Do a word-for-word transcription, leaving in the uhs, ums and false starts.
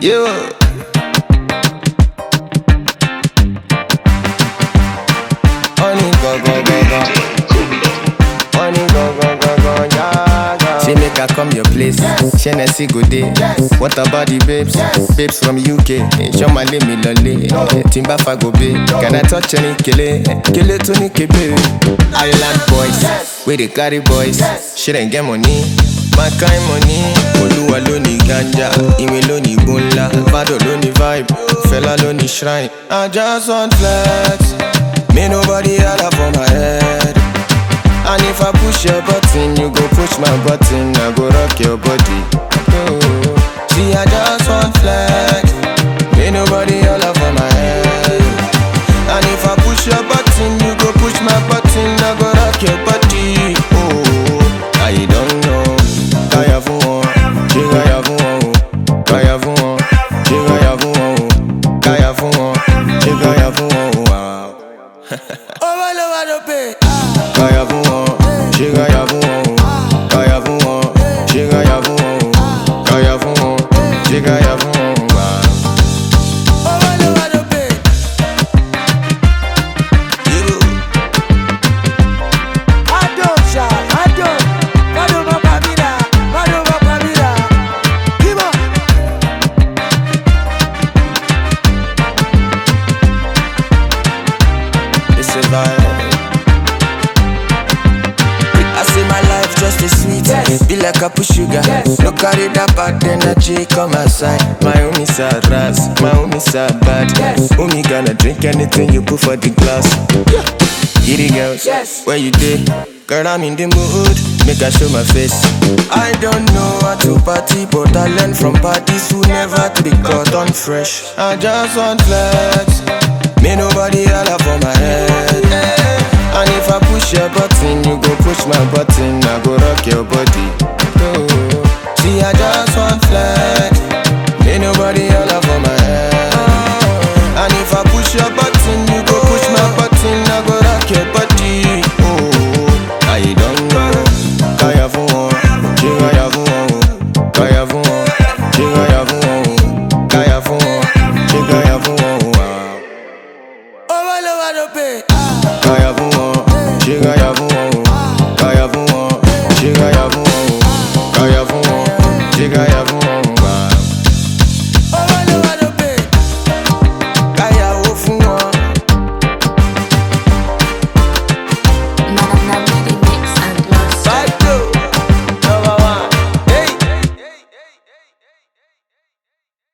You. Honey, go, go, go, go. Honey, go, go, go, go, yeah, yeah. She make her come your place. Hennessy go day. What about the babes? Babes from U K. Show my name, me lolly. Timba fa go be. Can I touch any kele? Kele to ni kebe. Island boys, we they carry boys. She didn't get money. My kind money. Oluwa loni ganja, Ime loni bunla, Vado loni vibe, Fella loni shrine. I just want flex. Me nobody holla for my head. And if I push your button, you go push my button. I go rock your body. Oh. See, I just want flex. Me nobody holla for my head. And if I push your button, you go push my button. I go rock your body. Oh, I don't know. Kaya fún wọn, ṣé kaya fún wọn o? Kaya fún wọn, ṣé kaya fún wọn o? Kaya fún wọn, ṣé kaya fún wọn o? Owó ló wà lópe. Kaya fún wọn, ṣé kaya fún wọn o? Kaya fún wọn, ṣé kaya fún wọn o? Kaya fún wọn, ṣé kaya fún wọn o? Owó ló wà lópe. Adó ṣá, adó, adó má pa mí dà. I say my life just a sweet, yes. Be like a push sugar, yes. No carry that bad energy, come outside. My homie sad ras, my homie sad bad, yes. Homie gonna drink anything you put for the glass, yeah. Giddy girls, yes. Where you dey? Girl, I'm in the mood, make I show my face. I don't know how to party, but I learn from parties who never to be caught on fresh. I just want flex. Me nobody holla for my head. And if I push your